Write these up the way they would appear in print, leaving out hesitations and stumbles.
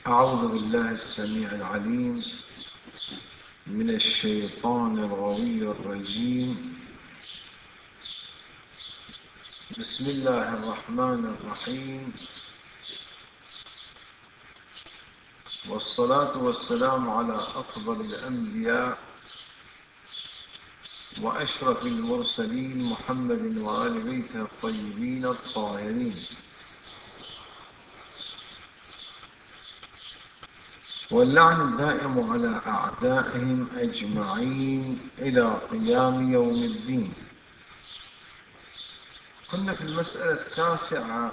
أعوذ بالله السميع العليم من الشيطان الغوي الرجيم. بسم الله الرحمن الرحيم، والصلاة والسلام على أفضل الأنبياء وأشرف المرسلين محمد وآل بيته الطيبين الطاهرين، واللعن الدائم على أعدائهم أجمعين إلى قيام يوم الدين. كنا في المسألة التاسعة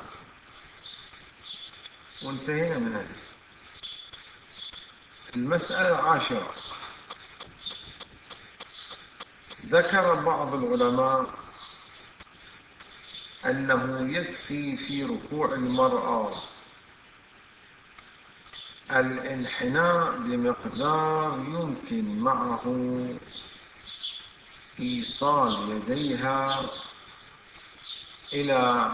وانتهينا منها. المسألة العاشرة، ذكر بعض العلماء أنه يكفي في ركوع المرأة الانحناء بمقدار يمكن معه إيصال يديها إلى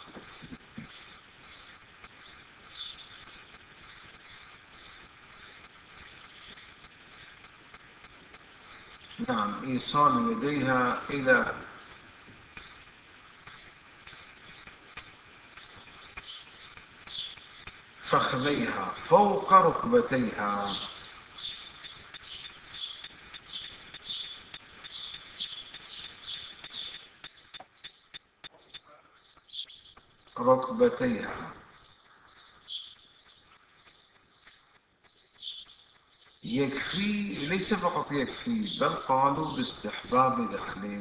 إيصال يديها إلى فخذيها فوق ركبتيها. يكفي، ليس فقط يكفي، بل قالوا باستحباب ذلك،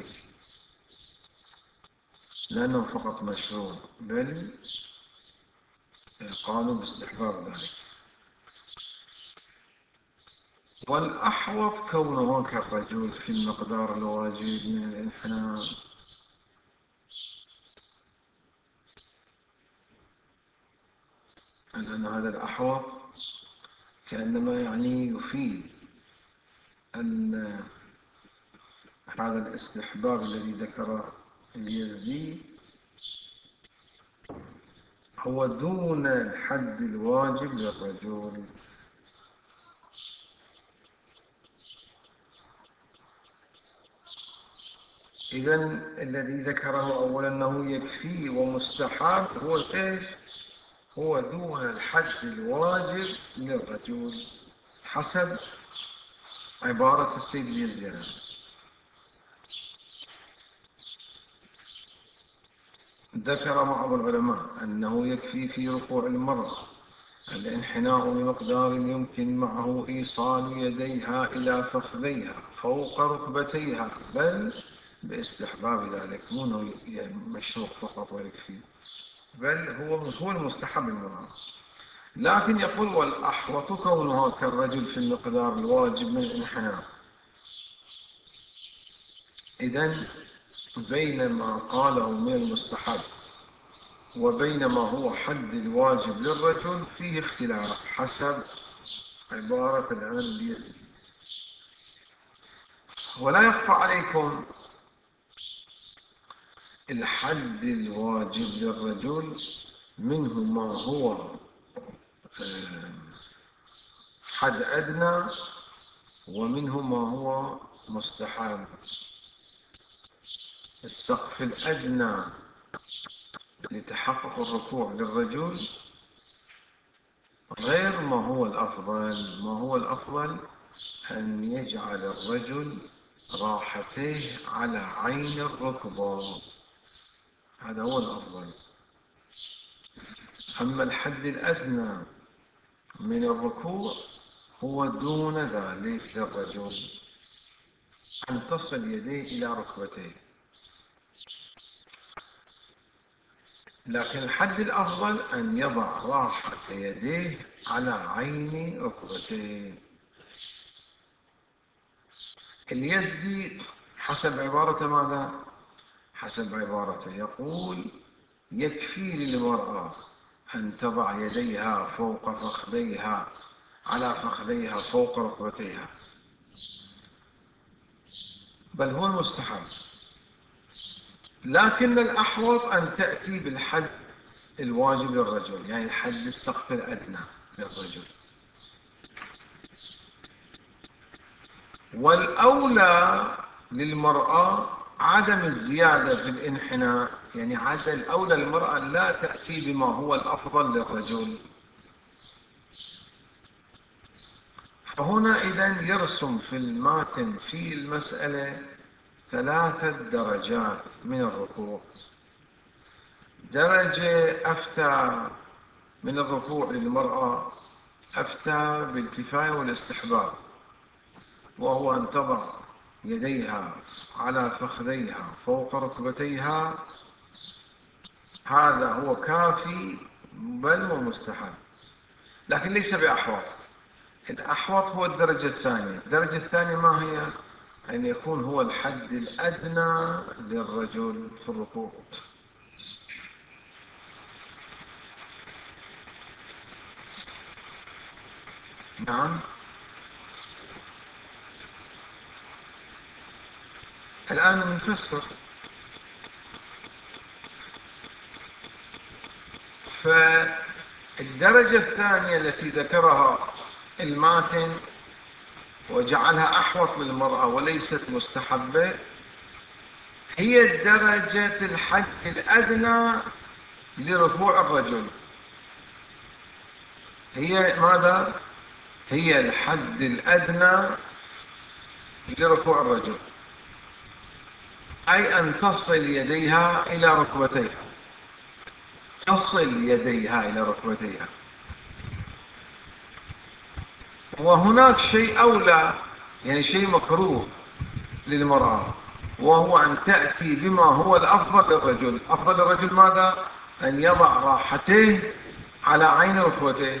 لأنه فقط مشروع، بل قالوا باستحباب ذلك. والأحوط كونه كالرجل في المقدار الواجب من الانحناء. لأن هذا الأحوط كأنما يفيد أن هذا الاستحباب الذي ذكره اليزدي هو دون الحد الواجب للرجل. إذن الذي ذكره أولا أنه يكفي ومستحب هو إيش؟ هو دون الحد الواجب للرجل حسب عبارة السيد اليزدي. ذكر بعض العلماء أنه يكفي في ركوع المرأة الانحناء بمقدار يمكن معه إيصال يديها إلى فخذيها فوق ركبتيها، بل باستحباب ذلك، مو مشروع فقط ويكفي، بل هو المستحب المرأة. لكن يقول والأحوط كونها كالرجل في المقدار الواجب من الانحناء. إذن بين ما قاله من المستحب وبين ما هو حد الواجب للرجل فيه اختلاف حسب عبارة الآن اليزدي. ولا يخفى عليكم الحد الواجب للرجل منه ما هو حد أدنى ومنه ما هو مستحب. السقف الأدنى لتحقق الركوع للرجل غير ما هو الأفضل. ما هو الأفضل أن يجعل الرجل راحتيه على عين الركبة، هذا هو الأفضل. أما الحد الأدنى من الركوع هو دون ذلك للرجل، أن تصل يديه إلى ركبتيه. لكن الحد الأفضل أن يضع راحة يديه على عين ركبتيه. اليزدي حسب عبارة ماذا؟ حسب عبارته يقول يكفي للمرأة أن تضع يديها فوق فخذيها على فخذيها فوق ركبتيها، بل هو المستحب. لكن الأحوط أن تأتي بالحد الواجب للرجل، يعني حد السقف الأدنى للرجل. والأولى للمرأة عدم الزيادة في الانحناء، يعني الأولى للمرأة لا تأتي بما هو الأفضل للرجل. فهنا إذن يرسم في الماتن في المسألة 3 درجات من الركوع. درجة أفتى من الركوع للمرأة، أفتى بالكفاية والاستحباب، وهو أن تضع يديها على فخذيها فوق ركبتيها، هذا هو كافي بل ومستحب، لكن ليس بأحوط. الأحوط هو الدرجة الثانية. الدرجة الثانية ما هي؟ أن يكون هو الحد الأدنى للرجل في الركوع. نعم. الآن نفسر. فالدرجة الثانية التي ذكرها الماتن وجعلها أحوط للمرأة وليست مستحبة، هي درجة الحد الأدنى لركوع الرجل. هي ماذا؟ هي الحد الأدنى لركوع الرجل، أي أن تصل يديها إلى ركبتيها، تصل يديها إلى ركبتيها. وهناك شيء أولى، يعني شيء مكروه للمرأة، وهو أن تأتي بما هو الأفضل للرجل. أفضل للرجل ماذا؟ أن يضع راحتيه على عين ركبتيه.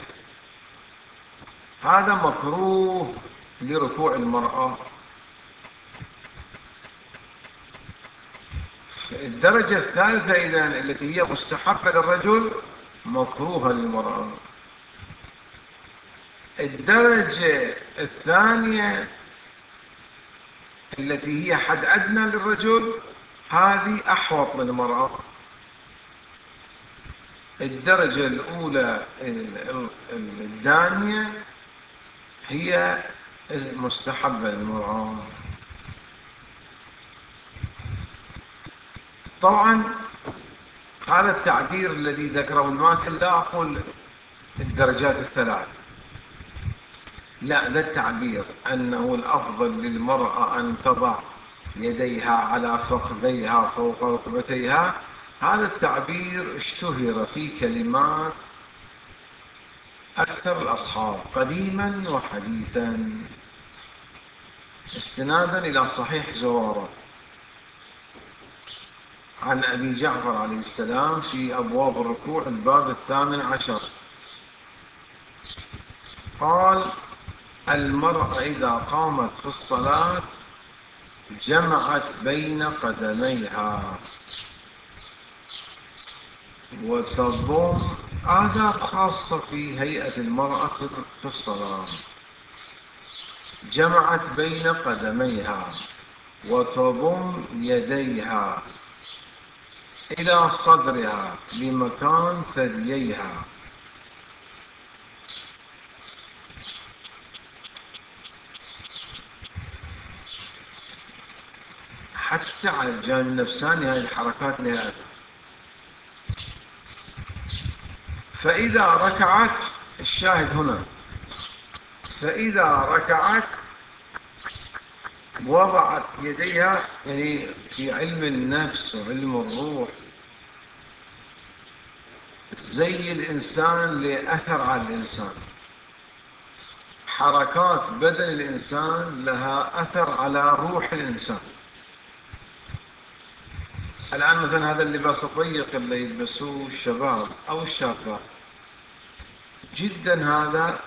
هذا مكروه لركوع المرأة. الدرجة الثالثة إذن التي هي مستحبة للرجل مكروهة للمرأة. الدرجة الثانية التي هي حد أدنى للرجل هذه أحوط للمرأة. الدرجة الأولى الدانية هي مستحبة للمرأة. طبعا هذا التعبير الذي ذكره الماتن لا أقول الدرجات الثلاث، لا، ذا التعبير أنه الأفضل للمرأة أن تضع يديها على فخذيها فوق ركبتيها، هذا التعبير اشتهر في كلمات أكثر الأصحاب قديما وحديثا، استنادا إلى صحيح زرارة عن أبي جعفر عليه السلام في أبواب الركوع الباب 18، قال: المرأة إذا قامت في الصلاة جمعت بين قدميها وتضم، آداب خاصة في هيئة المرأة في الصلاة، جمعت بين قدميها وتضم يديها إلى صدرها بمكان ثدييها، حتى على الجانب النفساني هذه الحركات لها. فإذا ركعت، الشاهد هنا، فإذا ركعت وضعت يديها، يعني في علم النفس وعلم الروح زي الإنسان لأثر على الإنسان، حركات بدن الإنسان لها أثر على روح الإنسان. الآن مثلا هذا اللباس الضيق اللي يلبسوه الشباب أو الشابات جدا، هذا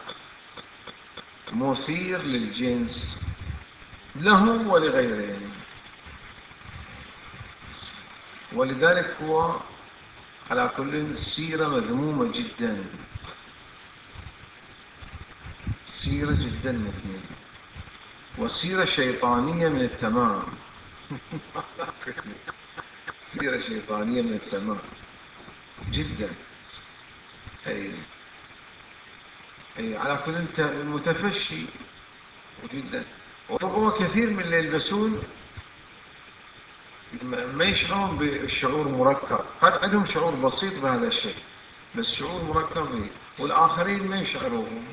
مثير للجنس لهم ولغيرهم، ولذلك هو على كل سيرة مذمومة جدا، سيرة جدا مذمومة، وسيرة شيطانية من التمام. سيرة شيطانية من التمام جدا. أي على كل متفشي جدا. وربما كثير من اللي يلبسون ما يشعرون بالشعور مركب، قد عندهم شعور بسيط بهذا الشيء بس شعور مركب به، والآخرين ما يشعرون.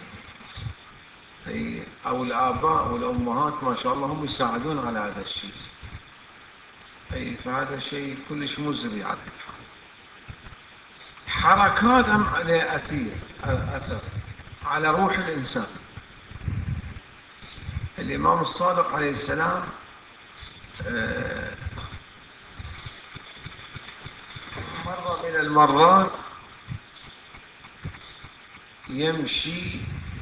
أو الآباء والأمهات ما شاء الله هم يساعدون على هذا الشيء. فهذا شيء كلش مزري على الحال. حركات هم عليه أثر على روح الإنسان. الإمام الصادق عليه السلام مرة من المرات يمشي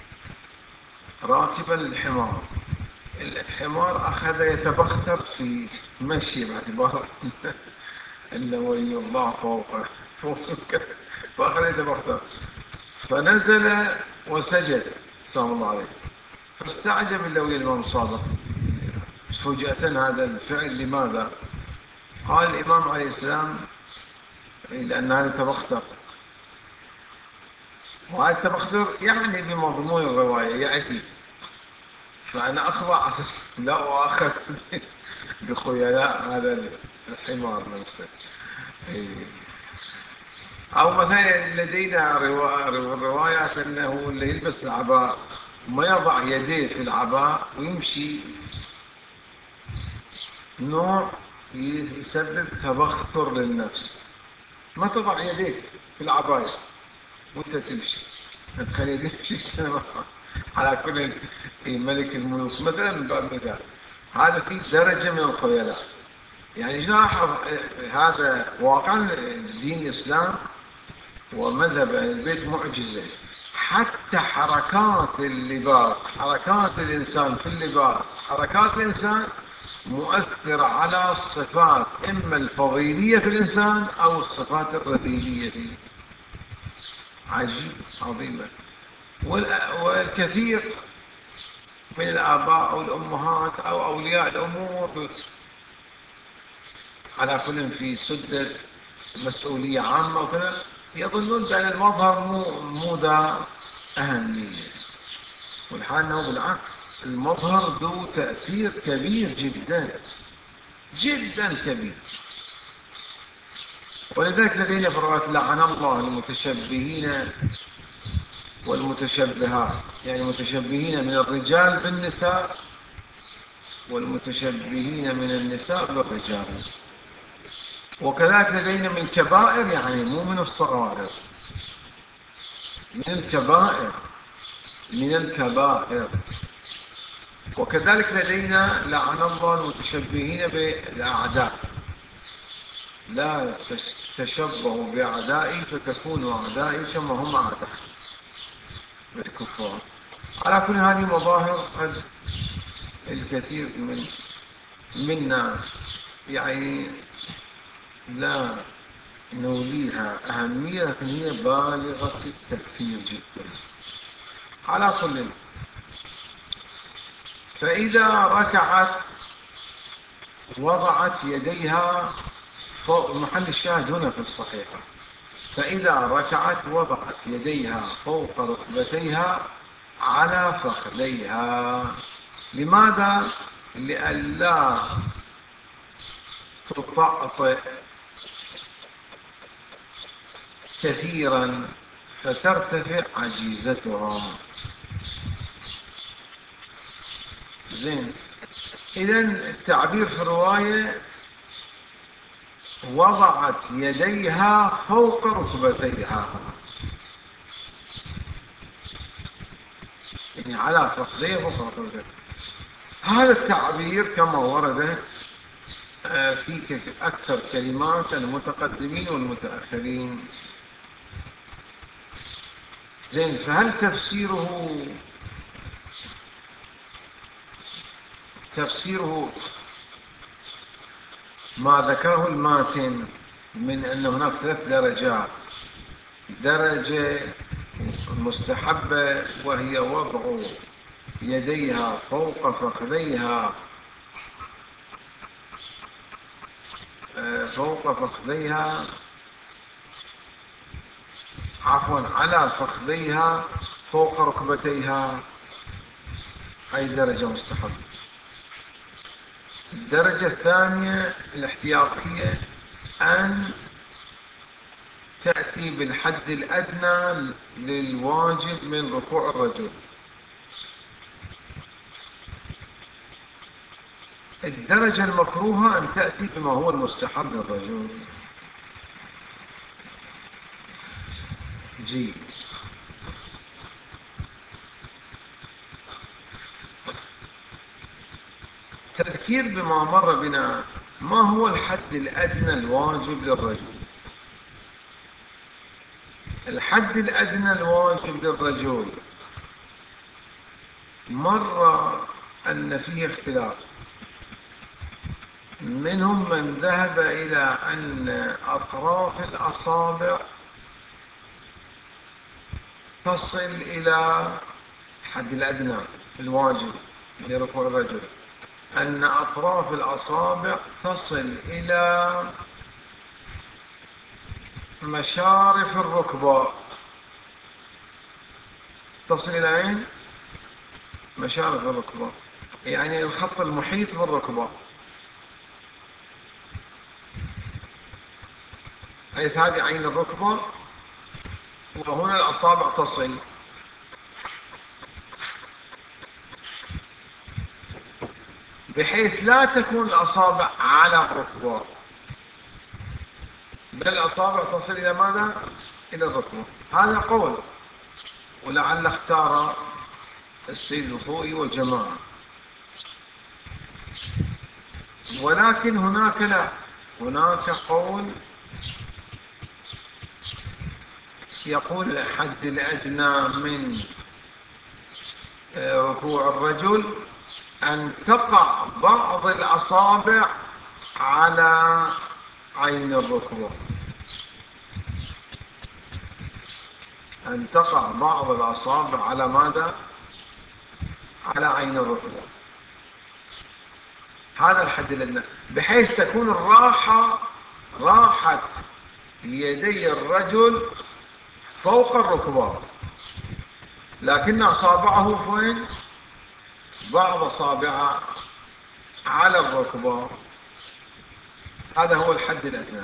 راكبا الحمار. الحمار أخذ يتبختر في مشي باعتبار أنه ولي الله فوقه فأخذ يتبختر، فنزل وسجد سلام الله عليه. فاستعجب اللوي الإمام الصادق فجأة هذا الفعل، لماذا؟ قال الإمام عليه السلام لأن هذا تبختر، وهذا التبختر يعني بمضمون الرواية يأتي، فأنا أخضع لا أؤاخذ بخيلاء هذا الحمار نفسه. أو مثلا لدينا روايات أنه اللي يلبس العباء ما يضع يديه في العباء ويمشي، نوع يسبب تبختر للنفس. ما تضع يديك في العباية وانت تمشي، تخلي يديك على كل ملك الملوك مثلا من باب مثال. هذا في درجة من الخيلاء. يعني لاحظ هذا واقعا دين الإسلام ومذهب البيت معجزة. حتى حركات اللباس، حركات الإنسان في اللباس، حركات الإنسان مؤثرة على الصفات إما الفضيلية في الإنسان أو الصفات الرذيلية فيه. عجيب، عظيمة. والكثير من الآباء أو الأمهات أو أولياء الأمور على كل في سدة مسؤولية عامة وكذا يظنون بأن المظهر مو ذا أهمية، والحال أنه بالعكس المظهر ذو تأثير كبير جدا جدا كبير. ولذلك لدينا في الروايات لعن الله المتشبهين والمتشبهات، يعني المتشبهين من الرجال بالنساء والمتشبهين من النساء بالرجال. وكذلك لدينا من كبائر، يعني مو من الصغائر، من الكبائر، من الكبائر. وكذلك لدينا لعن الله المتشبهين بالأعداء، لا تشبهوا بأعدائي فتكونوا أعدائي كما هم أعداء بالكفار. على كل هذه مظاهر قد الكثير منا يعني لا نوليها أهمية، لكن هي بالغة التأثير جدا. على كل، فإذا ركعت وضعت يديها فوق، محل الشاهد هنا في الصحيحة، فإذا ركعت وضعت يديها فوق ركبتيها على فخذيها. لماذا؟ لئلا تطأطئ كثيرا فترتفع عجيزتها. زين، إذن التعبير في الرواية وضعت يديها فوق ركبتيها، يعني على فخذيها فوق ركبتيها. هذا التعبير كما ورد في أكثر كلمات المتقدمين والمتأخرين. زين، فهل تفسيره ما ذكره الماتن من أن هناك 3 درجات؟ درجة مستحبة وهي وضع يديها فوق فخذيها، على فخذيها فوق ركبتيها، أي درجة مستحبة. الدرجة الثانية الاحتياطية أن تأتي بالحد الأدنى للواجب من ركوع الرجل. الدرجة المكروهة أن تأتي بما هو المستحب للرجل. جيد. تذكير بما مر بنا. ما هو الحد الأدنى الواجب للرجل؟ الحد الأدنى الواجب للرجل مر أن فيه اختلاف، منهم من ذهب إلى أن أطراف الأصابع تصل إلى الحد الأدنى الواجب لركوع الرجل، أن أطراف الأصابع تصل إلى مشارف الركبة. تصل إلى أين؟ مشارف الركبة، يعني الخط المحيط بالركبة، حيث هذه عين الركبة وهنا الأصابع تصل. بحيث لا تكون الأصابع على الركبة، بل الأصابع تصل إلى ماذا؟ إلى الركبة. هذا قول، ولعل اختار السيد الخوئي والجماعة. ولكن هناك لا، هناك قول يقول الحد الأدنى من ركوع الرجل أن تقع بعض الأصابع على عين الركبة، أن تقع بعض الأصابع على ماذا؟ على عين الركبة. هذا الحد الأدنى، بحيث تكون راحة يدي الرجل فوق الركبة، لكن أصابعه وين؟ بعض أصابعه على الركبة. هذا هو الحد الأدنى.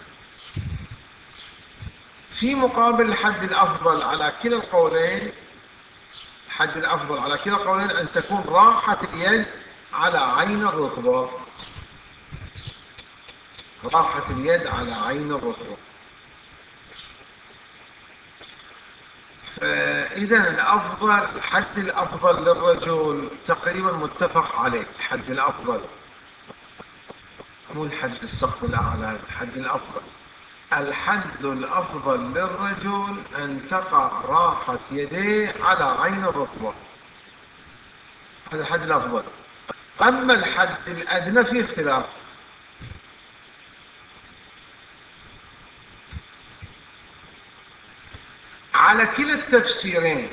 في مقابل الحد الأفضل على كلا القولين، الحد الأفضل على كلا القولين أن تكون راحة اليد على عين الركبة، راحة اليد على عين الركبة. إذا الأفضل، الحد الأفضل للرجل تقريبا متفق عليه. الحد الأفضل مو الحد السقف الأعلى، الحد الأفضل. الحد الأفضل للرجل أن تقع راحة يديه على عين الركبة، هذا الحد الأفضل. أما الحد الأدنى فيه اختلاف. على كلا التفسيرين،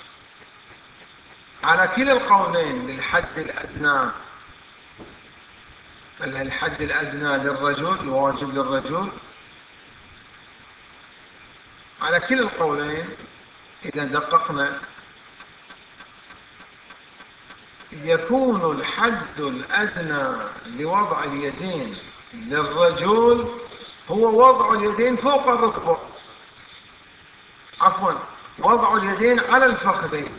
على كلا القولين للحد الأدنى، الحد الأدنى للرجل الواجب للرجل، على كلا القولين إذا دققنا يكون الحد الأدنى لوضع اليدين للرجل هو وضع اليدين فوق الركبة، عفوا وضع اليدين على الفخذين،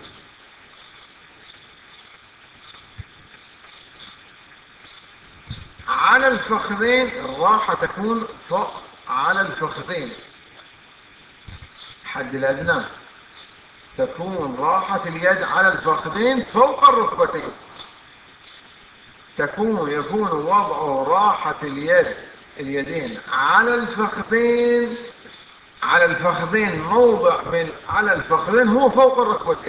على الفخذين. الراحة تكون فوق على الفخذين. الحد الأدنى تكون راحة اليد على الفخذين فوق الركبتين، يكون وضع راحة اليدين على الفخذين، على الفخذين، موضع من على الفخذين هو فوق الركبتين.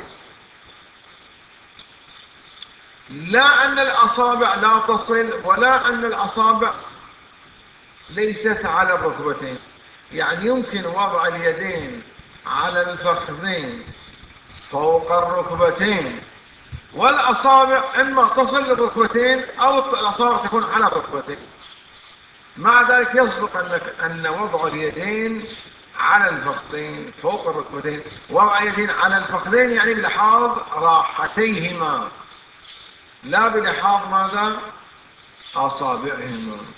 لا أن الأصابع لا تصل، ولا أن الأصابع ليست على الركبتين، يعني يمكن وضع اليدين على الفخذين فوق الركبتين، والأصابع إما تصل للركبتين أو الأصابع تكون على الركبتين. مع ذلك يصدق أن وضع اليدين على الفخذين فوق الركبتين، وضع اليدين على الفخذين يعني بلحاظ راحتيهما، لا بلحاظ ماذا؟ أصابعهما.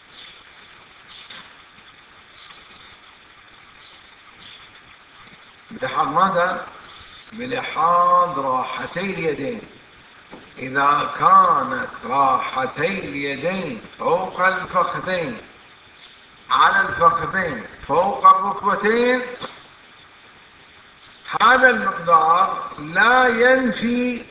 بلحاظ ماذا؟ بلحاظ راحتي اليدين. إذا كانت راحتي اليدين فوق الفخذين على الفخذين فوق الركبتين، هذا المقدار لا ينفي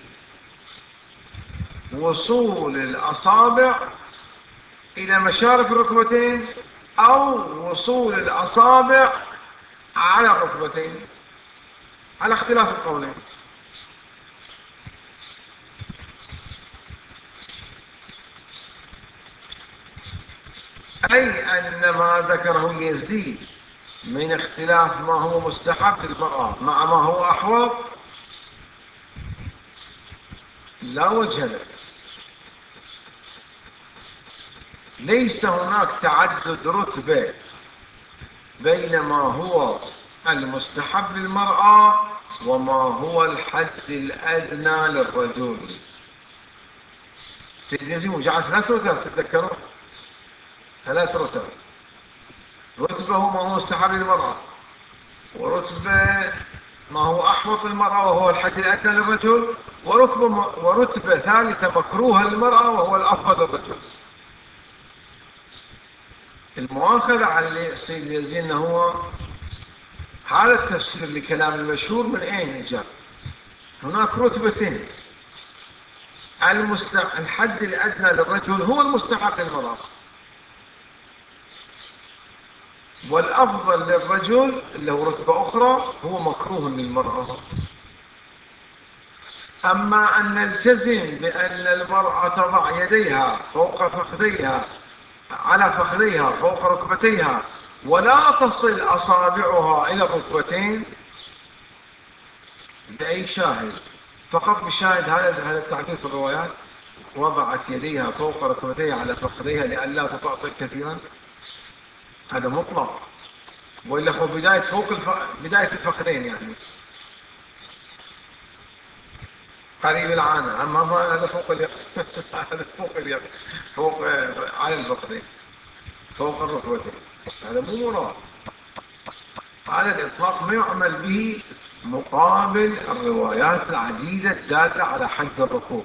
وصول الأصابع إلى مشارف الركبتين أو وصول الأصابع على الركبتين، على اختلاف القولين. أي أن ما ذكره اليزيد من اختلاف ما هو مستحب للمرأة مع ما هو أحوط لا وجه له. ليس هناك تعدد رتبة بين ما هو المستحب للمرأة وما هو الحد الأدنى للرجل. سيد يزيد وجعل 3 رتب، تتذكرون 3 رتب. رتبة هو ما هو مستحب للمرأة، ورتبة ما هو أحوط للمرأة وهو الحد الأدنى للرجل، ورتبة ثالثة مكروهة للمرأة وهو الأفضل للرجل. المؤاخذة على السيد يزيد أنه هو هذا التفسير لكلام المشهور من أين جاء؟ هناك رتبتين، الحد الأدنى للرجل هو المستحب للمرأة، والأفضل للرجل اللي هو رتبة أخرى هو مكروه للمرأة. أما أن نلتزم بأن المرأة تضع يديها فوق فخذيها على فخذيها فوق ركبتيها ولا تصل أصابعها إلى الركبتين بأي شاهد؟ فقط بشاهد هذا التعبير في الروايات، وضعت يديها فوق ركبتيها على فخذيها لئلا تطأطئ كثيرا، هذا مطلق، وإلا هو بداية الفخذين يعني قريب العانة. أما هذا فوق اليق هذا فوق اليق، فوق على الفخذين فوق الركبتين، بس هذا مو مراد على الإطلاق، ما يعمل به مقابل الروايات العديدة الدالة على حد الركوب.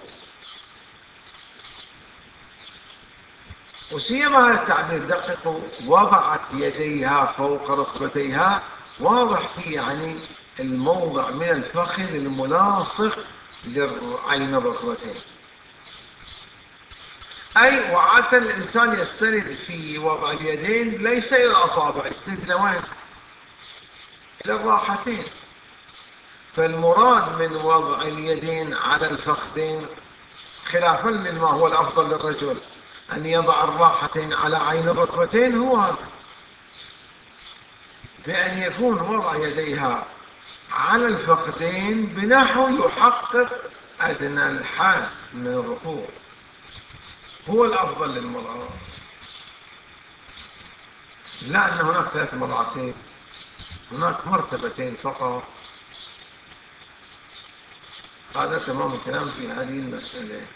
وسيما هذا التعبير دققوا، وضعت يديها فوق ركبتيها، واضح فيه يعني الموضع من الفخذ الملاصق لعين الركبتين. أي وعادة الإنسان يستند في وضع اليدين ليس إلى الأصابع، يستند إلى وين؟ إلى الراحتين. فالمراد من وضع اليدين على الفخذين خلافا لما هو الأفضل للرجل أن يضع الراحتين على عين الركبتين، هو بأن يكون وضع يديها على الفخذين بنحو يحقق أدنى الحد من الركوع، هو الأفضل للمرأة. لا أن هناك 3 مراتين، هناك مرتبتين فقط. هذا تمام الكلام في هذه المسألة.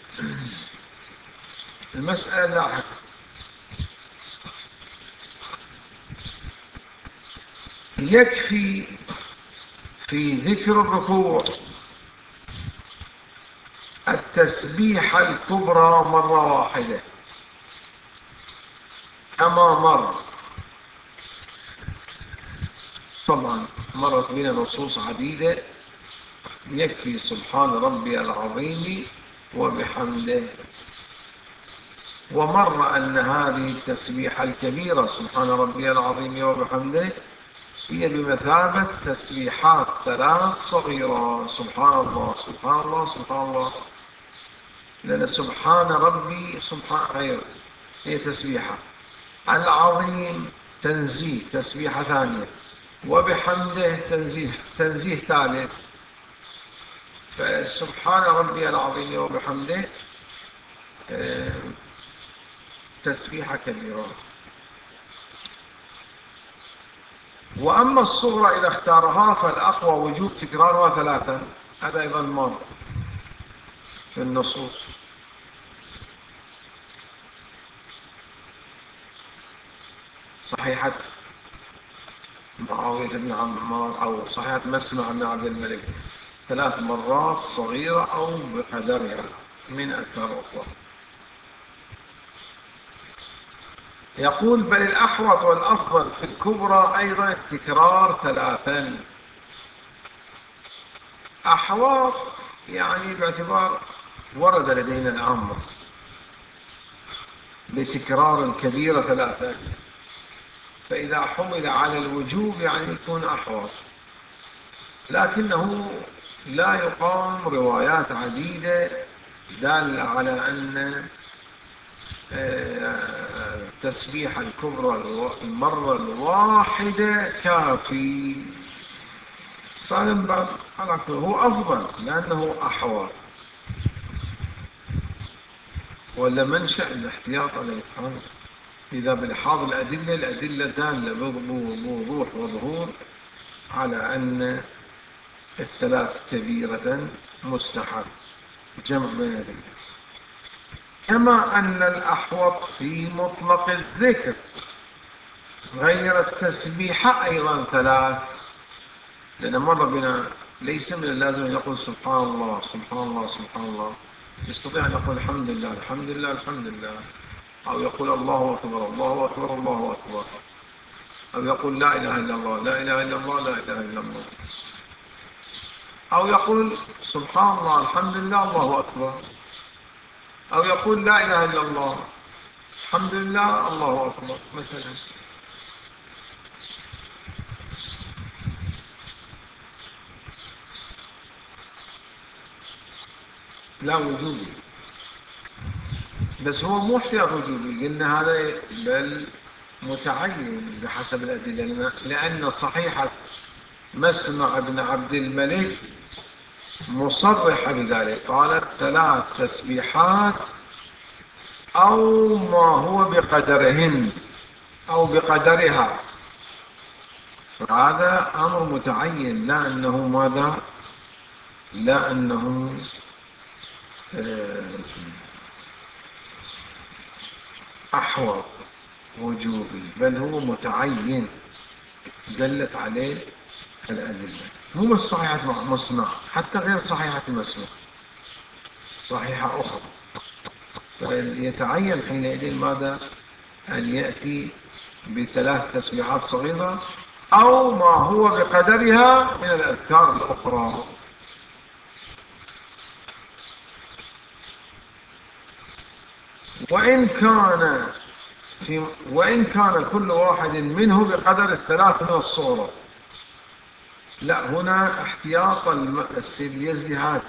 المسألة اللاحقة يكفي في ذكر الركوع التسبيحة الكبرى مرة واحدة كما مر. طبعا مرت بنا نصوص عديدة، يكفي سبحان ربي العظيم وبحمده. ومر أن هذه التسبيحة الكبيرة سبحان ربي العظيم وبحمده هي بمثابة تسبيحات 3 صغيرة، سبحان الله سبحان الله سبحان الله، لأن سبحان ربي سبحان غير هي تسبيحة، العظيم تنزيه تسبيحة ثانية، وبحمده تنزيه ثالث. فسبحان ربي العظيم وبحمده تسبيحة كبيرة. وأما الصغرى إذا اختارها فالأقوى وجوب تكرارها 3، هذا أيضا مر في النصوص. صحيحة معاوية بن عمار أو صحيحة مسمع بن عبد الملك 3 مرات صغيرة أو بقدرها من أذكار أخرى. يقول بل الأحوط والأفضل في الكبرى أيضا التكرار 3. أحواط يعني باعتبار ورد لدينا الأمر بتكرار الكبيرة 3، فإذا حمل على الوجوب يعني يكون أحوط، لكنه لا يقام روايات عديدة دالة على أن تسبيح الكبرى المرة الواحدة كافي، فينبغي على كل هو أفضل لأنه أحوط، ولا منشأ الاحتياط على الإفهام إذا بلحاظ الأدلة دالة بوضوح وظهور على أن 3 كبيرة مستحب، جمع بين الأدلة. كما أن الأحوط في مطلق الذكر غير التسبيح أيضا 3، لأن مر بنا ليس من اللازم أن يقول سبحان الله سبحان الله سبحان الله، يستطيع أن يقول الحمد لله الحمد لله الحمد لله، أو يقول الله أكبر الله أكبر الله أكبر، أو يقول لا إله إلا الله لا إله إلا الله لا إله إلا الله، أو يقول سبحان الله الحمد لله الله أكبر، أو يقول لا إله إلا الله الحمد لله الله أكبر مثلا. لا وجوبي، بس هو مو احتياط وجوبي، قلنا هذا بل متعين بحسب الأدلة، لأن صحيحة مسمع بن عبد الملك مصرحة بذلك، قالت 3 تسبيحات أو ما هو بقدرهن أو بقدرها، فهذا أمر متعين، لا أنه ماذا، لا أنه أحوط وجوبي، بل هو متعين دلت عليه الأدلة، مو بس صحيحة مسمع، حتى غير صحيحة المسمع صحيحة أخرى، فيتعين حينئذ ماذا، أن يأتي ب3 تسبيحات صغيرة أو ما هو بقدرها من الأذكار الأخرى. وإن كان كل واحد منه بقدر 3 من الصورة، لا هنا احتياط السيد اليزدي هذا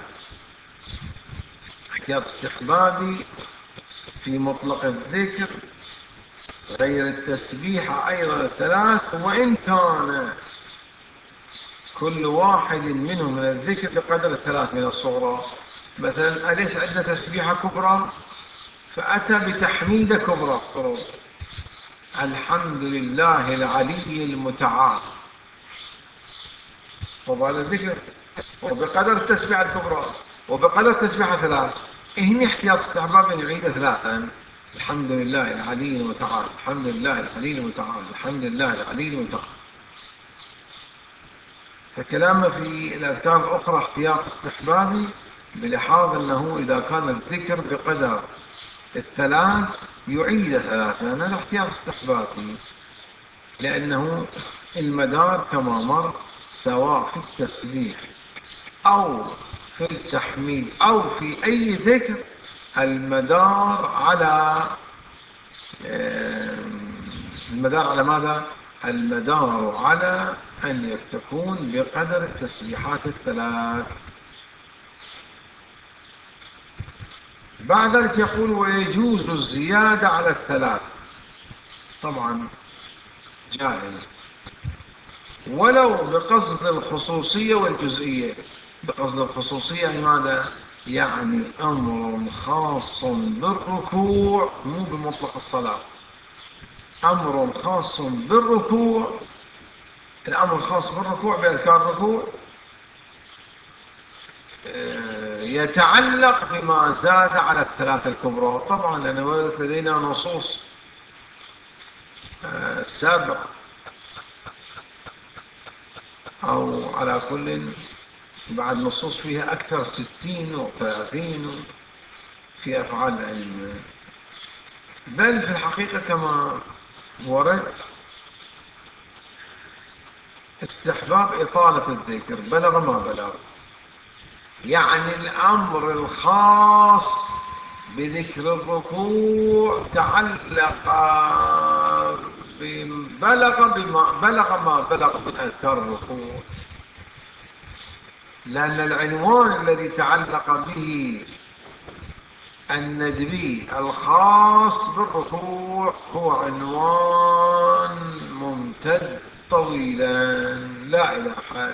احتياط استحبابي في مطلق الذكر غير التسبيح أيضا 3، وإن كان كل واحد منهم من الذكر بقدر 3 من الصغرى. مثلا أليس عندنا تسبيحة كبرى فأتى بتحميد كبرى، الحمد لله العلي المتعال، وهذا الذكر وبقدر التسبيحة الكبرى وبقدر التسبيحة 3، هنا احتياط استحباب أن يعيد 3، الحمد لله العلي المتعال الحمد لله العلي المتعال الحمد لله العلي المتعال. فكلامه في الأذكار الأخرى احتياط استحبابي بلحاظ أنه إذا كان الذكر بقدر 3 يعيد 3، هذا احتياط استحبابي، لأنه المدار كما مر سواء في التسبيح أو في التحميد أو في أي ذكر، المدار على ماذا؟ المدار على أن تكون بقدر التسبيحات 3. بعد ذلك يقول ويجوز الزيادة على 3، طبعا جائز، ولو بقصد الخصوصية والجزئية. بقصد الخصوصية يعني ماذا؟ يعني أمر خاص بالركوع مو بمطلق الصلاة، أمر خاص بالركوع، الأمر الخاص بالركوع بأذكار الركوع يتعلق بما زاد على 3 الكبرى، طبعا لأن وردت لدينا نصوص 7 أو على كل بعد نصوص فيها أكثر 60 و30 في أفعال العلم. بل في الحقيقة كما ورد استحباب إطالة الذكر بلغ ما بلغ، يعني الأمر الخاص بذكر الركوع تعلق بلغ ما بلغ من أذكار الركوع، لأن العنوان الذي تعلق به الندبي الخاص بالركوع هو عنوان ممتد طويلا لا إلى حد.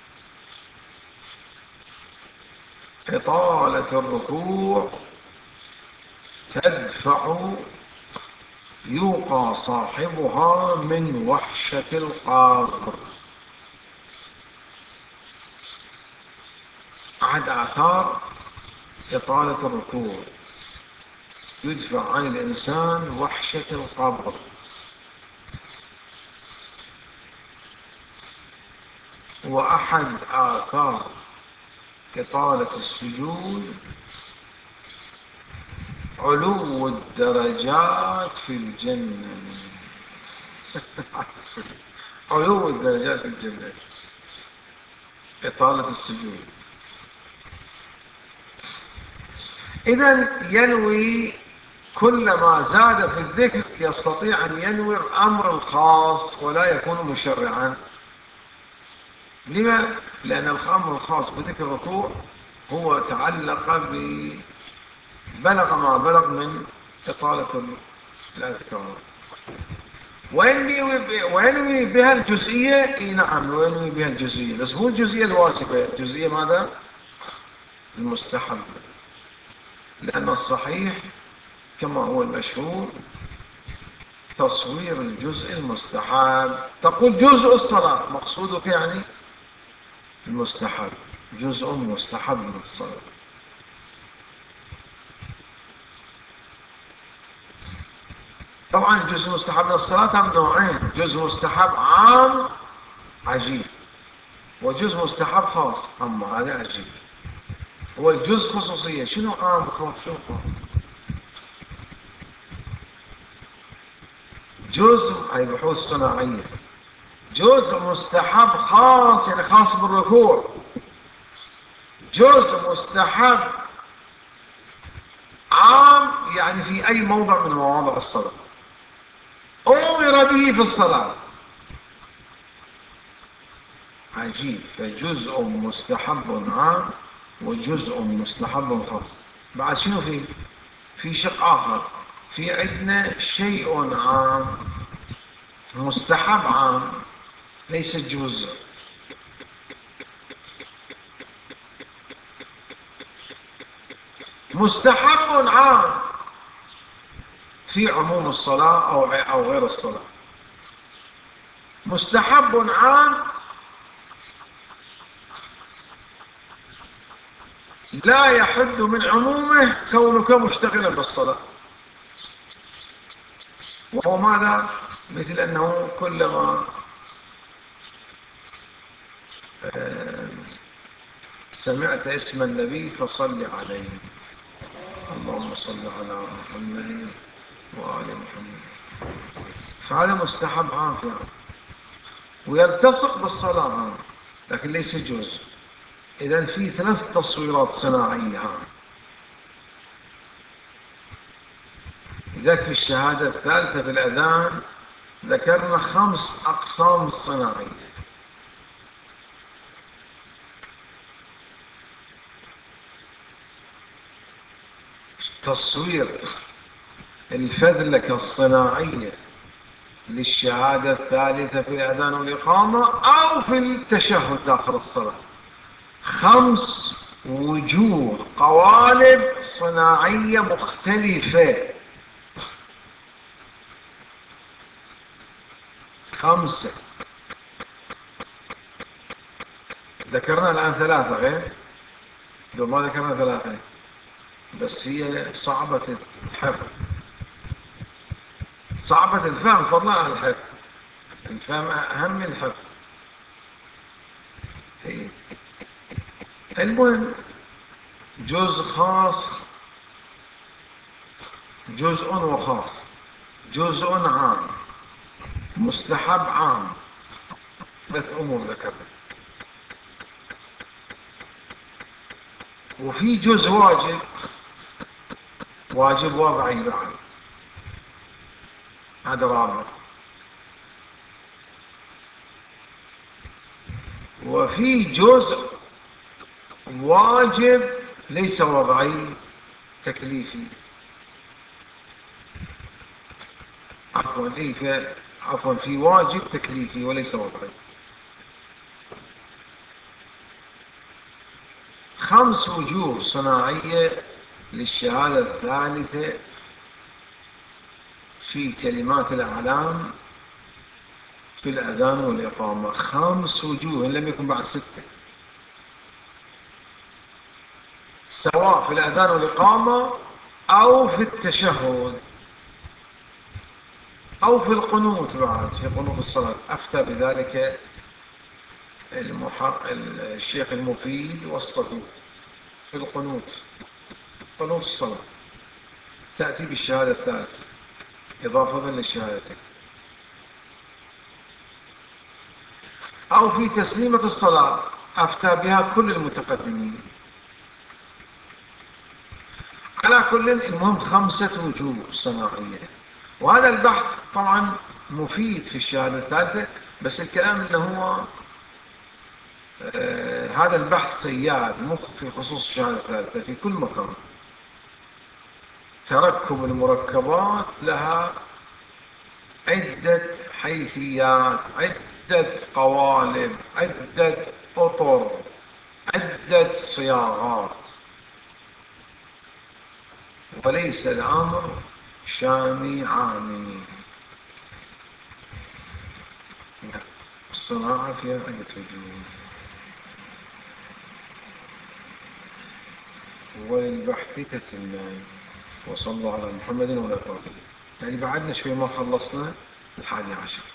إطالة الركوع تدفع يوقى صاحبها من وحشة القبر. أحد آثار إطالة الركوع يدفع عن الإنسان وحشة القبر. وأحد آثار إطالة السجود علو الدرجات في الجنة. علو الدرجات في الجنة، إطالة السجود. إذن ينوي كلما زاد في الذكر يستطيع أن ينوي الأمر الخاص ولا يكون مشرعا. لما؟ لأن الأمر الخاص بذكر الركوع هو تعلق بلغ ما بلغ من إطالة الأذكار. وينوي بها الجزئية. نعم، وينوي بها الجزئية، بس هو الجزئية الواجبة. الجزئية ماذا؟ المستحب. لأن الصحيح كما هو المشهور تصوير الجزء المستحب. تقول جزء الصلاة، مقصودك يعني المستحب، جزء مستحب من الصلاة. طبعا جزء مستحب من الصلاة هم نوعين: جزء مستحب عام عجيب، وجزء مستحب خاص. أما هذا عجيب، هو الجزء خصوصية. شنو عام خاص؟ شنو خاص؟ جزء أي بحوث صناعية. جزء مستحب خاص يعني خاص بالركوع. جزء مستحب عام يعني في أي موضع من مواضع الصلاة أمر به في الصلاة. عجيب. فجزء مستحب عام وجزء مستحب خاص. بعد شنو في شق آخر؟ في عندنا شيء عام مستحب عام ليس جزء. مستحب عام في عموم الصلاة أو غير الصلاة. مستحب عام لا يحد من عمومه كونك مشتغلا بالصلاة. وهو ماذا؟ مثل أنه كلما سمعت اسم النبي فصل عليه. اللهم صل على محمد وآل محمد. فهذا مستحب عام يعني، ويلتصق بالصلاة عام لكن ليس جزء. إذن في 3 تصويرات صناعية عام. ذاك في الشهادة الثالثة في الأذان ذكرنا 5 أقسام صناعية. تصوير الفذلكة الصناعية للشهادة الثالثة في الأذان والإقامة أو في التشهد داخل الصلاة. 5 وجوه قوالب صناعية مختلفة. 5 ذكرنا الآن 3 غير دول ما ذكرنا 3 بس هي صعبة الحفظ. صعبة الفهم فضلا عن الحفظ. الفهم أهم من الحفظ. المهم، جزء خاص، جزء وخاص، جزء عام، مستحب عام، بس أمور ذكرت. وفي جزء واجب، واجب وضعي بعد، هذا رابع. وفي جزء واجب ليس وضعي، تكليفي. عفوا في واجب تكليفي وليس وضعي. 5 وجوه صناعية للشهادة الثالثة في كلمات الأعلام في الأذان والإقامة. 5 وجوه، إن لم يكن بعد 6، سواء في الأذان والإقامة أو في التشهد أو في القنوت بعد، في قنوت الصلاة. أفتى بذلك الشيخ المفيد والصدوق في القنوت، قنوت الصلاة تأتي بالشهادة الثالثة إضافة للشهادتين. أو في تسليمة الصلاة أفتى بها كل المتقدمين. على كل، المهم 5 وجوه صناعية. وهذا البحث طبعا مفيد في الشهادة الثالثة، بس الكلام انه هو هذا البحث سياد مخ في خصوص الشهادة الثالثة في كل مكان. تركب المركبات لها عدة حيثيات، عدة قوالب، عدة أطر، عدة صياغات، وليس الأمر شامي عامي. الصناعة فيها عدة وجوه. وللبحث تتمان. وصلوا على محمد ولا يعني بعدنا شوي ما خلصنا 11.